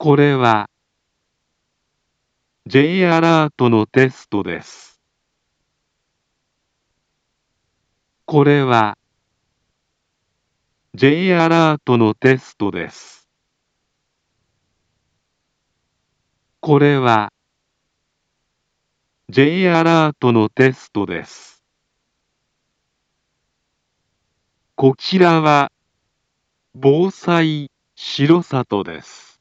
これは J アラートのテストです。これは J アラートのテストです。これは J アラートのテストです。こちらは防災城里です。